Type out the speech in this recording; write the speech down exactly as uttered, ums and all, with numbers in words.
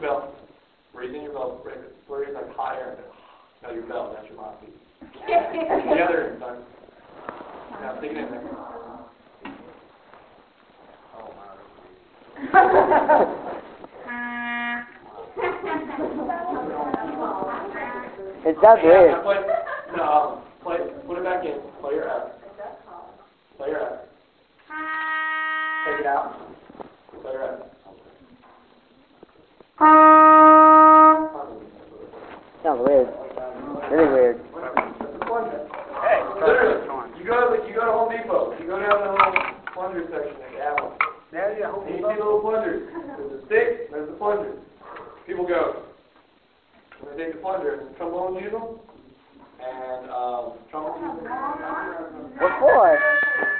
your belt. Breathe in your belt. Breathe it. Breathe like higher. No, your belt. That's your mouthpiece. Together, son. Now stick it in there. Oh, my. It sounds weird. Yeah, play, no, play, put it back in. Play your F. Play your F. Take it out. Play your F. Sounds weird. Really weird. Hey, literally, you go to you go to Home Depot. You go down to the little plunger section. They have them. Yeah, yeah. Home Depot. You see the little plungers. There's a stick. There's the plunger. People go. When they take the plunger, trombones use them, and um, trombones use them. What for?